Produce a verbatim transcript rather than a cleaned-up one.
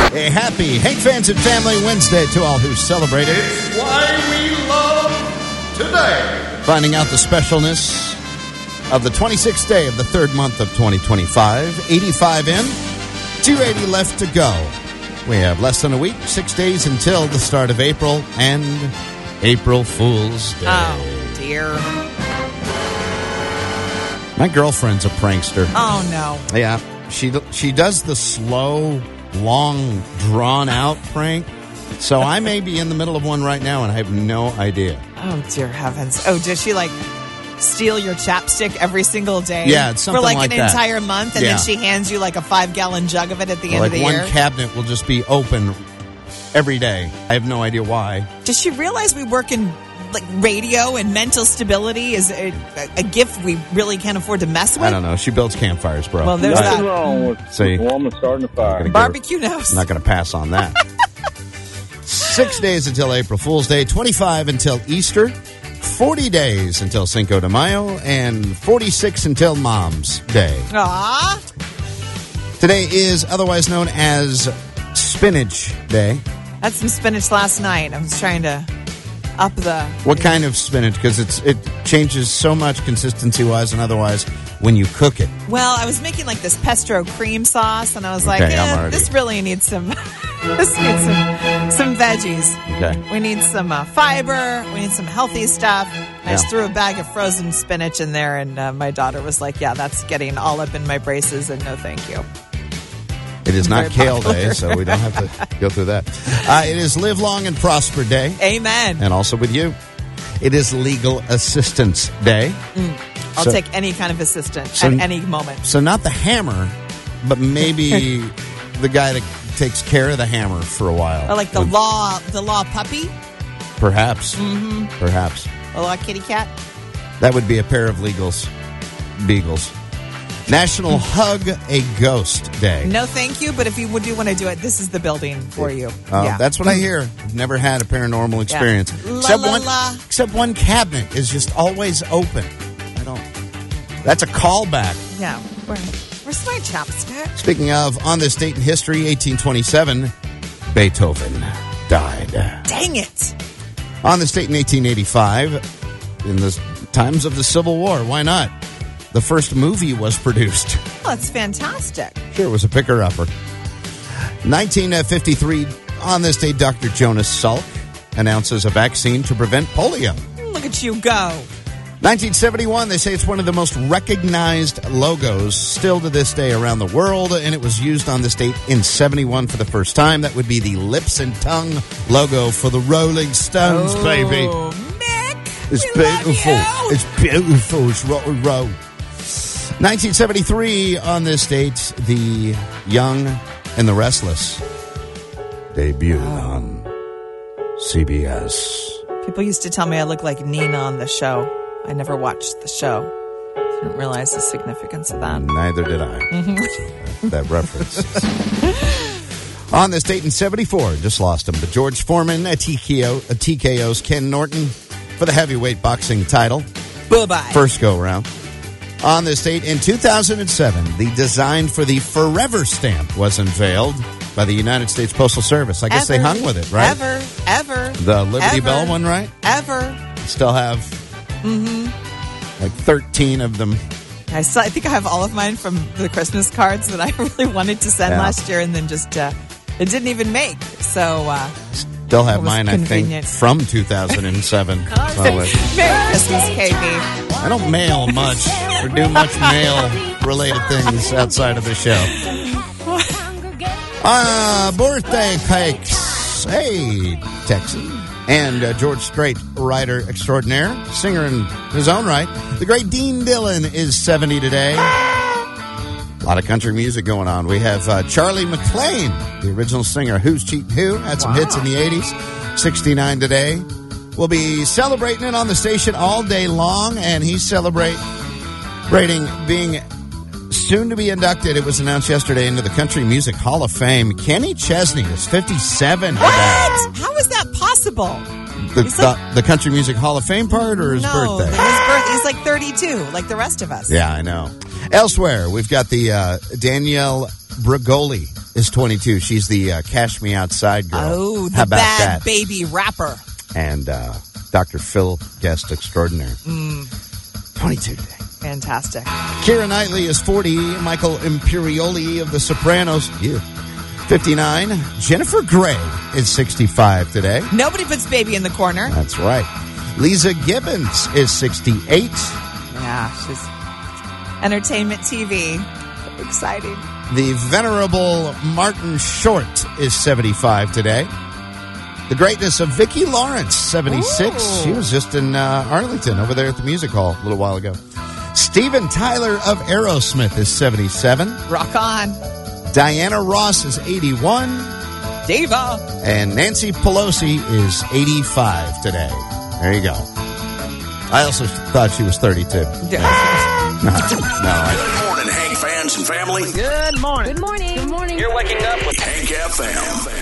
A happy Hank Fans and Family Wednesday to all who celebrate it. It's why we love today. Finding out the specialness of the twenty-sixth day of the third month of twenty twenty-five. eighty-five in, two eighty left to go. We have less than a week, six days until the start of April and April Fool's Day. Oh, dear. My girlfriend's a prankster. Oh, no. Yeah, she she does the slow, long, drawn-out prank. So I may be in the middle of one right now, and I have no idea. Oh, dear heavens. Oh, does she, like, steal your chapstick every single day? Yeah, it's something for like, like an that. entire month, and Yeah. then she hands you like a five-gallon jug of it at the end Like of the one year? cabinet will just be open every day. I have no idea why. Does she realize we work in like radio and mental stability is a, a gift we really can't afford to mess with? I don't know. She builds campfires, bro. Well, there's I- that. Nothing wrong with See. a woman starting a fire. Barbecue knows. I'm not going to pass on that. Six days until April Fool's Day, twenty-five until Easter, forty days until Cinco de Mayo, and forty-six until Mom's Day. Aw. Today is otherwise known as Spinach Day. Had some spinach last night. I was trying to up the... What kind of spinach? Because it's it changes so much consistency-wise and otherwise when you cook it. Well, I was making like this pesto cream sauce, and I was like, Okay, I'm eh, already- this really needs some... this needs some, some veggies. Okay. We need some uh, fiber. We need some healthy stuff. I just Yeah. threw a bag of frozen spinach in there, and uh, my daughter was like, yeah, that's getting all up in my braces, and no thank you. It is not Very Kale popular. Day, so we don't have to go through that. Uh, it is Live Long and Prosper Day. Amen. And also with you, it is Legal Assistance Day. I'll so- take any kind of assistance So- at any moment. So not the hammer, but maybe the guy that takes care of the hammer for a while. Or like the Would- law, the law puppy, Perhaps. Mm-hmm. Perhaps. the law kitty cat. That would be a pair of legals. Beagles. National Hug a Ghost Day. No, thank you. But if you would do want to do it, this is the building for you. Uh, yeah. That's what I hear. I've never had a paranormal experience. La, Except la, one la. except one cabinet is just always open. I don't That's a callback. yeah. Where, where's my chapstick? Speaking of, on this date in history, eighteen twenty-seven, Beethoven died. Dang it. On this date in eighteen eighty-five, in the times of the Civil War, why not? The first movie was produced. Oh, that's fantastic. Sure, it was a picker-upper. nineteen fifty-three, on this day, Doctor Jonas Salk announces a vaccine to prevent polio. Look at you go. nineteen seventy-one, they say it's one of the most recognized logos still to this day around the world, and it was used on this date in seventy-one for the first time. That would be the lips and tongue logo for the Rolling Stones, Oh, baby. Mick, It's we love beautiful. you. It's beautiful. It's rock and roll. nineteen seventy-three, on this date, The Young and the Restless debuted on C B S. People used to tell me I look like Nina on the show. I never watched the show. Didn't realize the significance of that. Neither did I. So that, that reference. On this date in seventy-four, just lost him, but George Foreman, a T K O, a T K O's Ken Norton for the heavyweight boxing title. Bye-bye. First go round. On this date in two thousand seven, the design for the Forever stamp was unveiled by the United States Postal Service. I guess they Ever, hung with it, right? Ever, ever. The Liberty ever, Bell one, right? Ever. Still have like thirteen of them. I, saw, I think I have all of mine from the Christmas cards that I really wanted to send Yeah. last year, and then just uh, it didn't even make. So, uh, Still have It was mine, convenient. I think, from two thousand seven. So, uh, Merry Christmas, K B. I don't mail much or do much mail-related things outside of the show. Uh, birthday cakes. Hey, Texan. And uh, George Strait, writer extraordinaire, singer in his own right. The great Dean Dillon is seventy today. A lot of country music going on. We have uh, Charlie McClain, the original singer, Who's Cheatin' Who, had some Wow. hits in the eighties, sixty-nine today. We'll be celebrating it on the station all day long, and he's celebrating being soon to be inducted. It was announced yesterday into the Country Music Hall of Fame. Kenny Chesney is fifty-seven today. What? How is that possible? The, He's like- the, the Country Music Hall of Fame part or his no, birthday? his birth. He's like thirty-two, like the rest of us. Yeah, I know. Elsewhere, we've got the uh, Danielle Bregoli is twenty-two. She's the uh, Cash Me Outside girl. Oh, the How about bad that? baby rapper. And uh, Doctor Phil Guest Extraordinaire. Mm. twenty-two today. Fantastic. Keira Knightley is forty. Michael Imperioli of The Sopranos. Yeah. fifty-nine. Jennifer Grey is sixty-five today. Nobody puts baby in the corner. That's right. Lisa Gibbons is sixty-eight. Yeah, she's entertainment T V. Exciting. The venerable Martin Short is seventy-five today. The greatness of Vicki Lawrence, seventy-six. Ooh. She was just in uh, Arlington over there at the music hall a little while ago. Steven Tyler of Aerosmith is seventy-seven. Rock on. Diana Ross is eighty-one. Diva. And Nancy Pelosi is eighty-five today. There you go. I also thought she was thirty-two. Yeah. No, no. I, Good morning, Hank fans and family. Good morning. Good morning. Good morning. You're waking up with Hank F M.